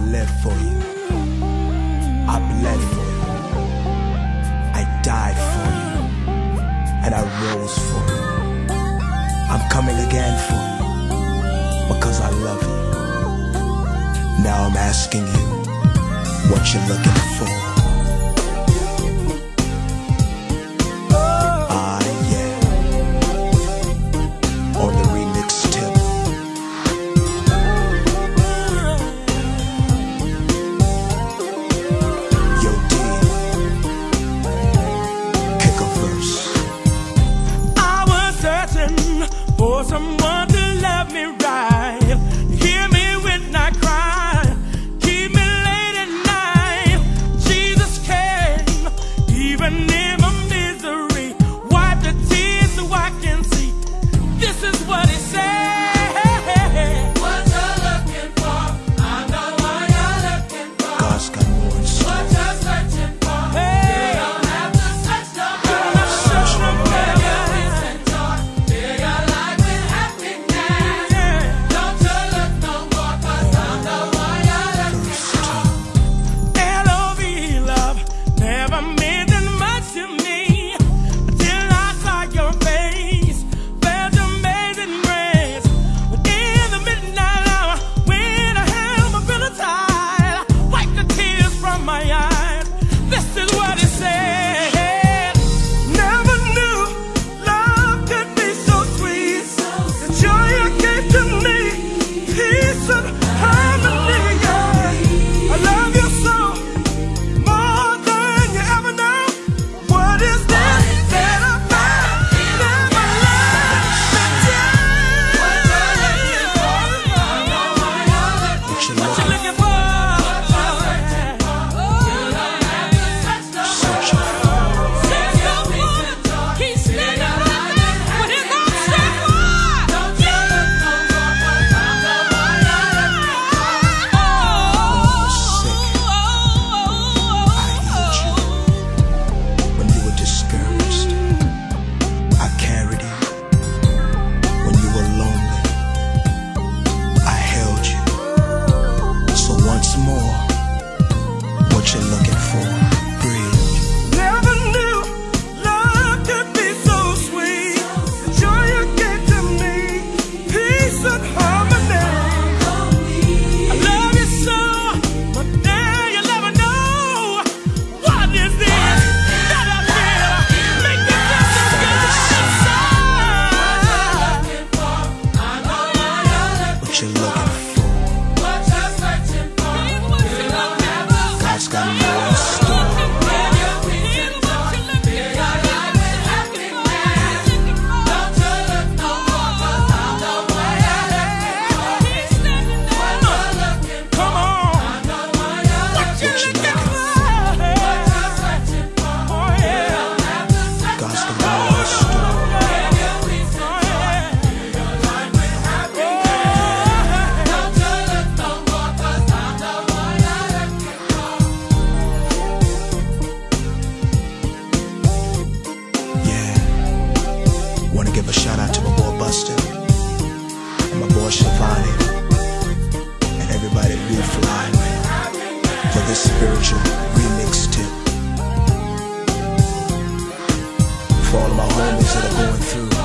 lived for you. I bled for you. I died for you. And I rose for you. I'm coming again for you because I love you. Now I'm asking you what you're looking for. For someone to love me right, hear me when I cry, keep me late at night. Jesus came, even in my misery, wipe the tears so I can see. This is what he said. What you're looking for, I know what you're looking for. God's got more in store. What you're searching for, you don't have to search no more. Search no more. What you're looking for, what you're searching for, God's got more in store. Give a shout out to my boy Buster and my boy Shivani and everybody at Blue Fly for this spiritual remix tip. For all of my homies that are going through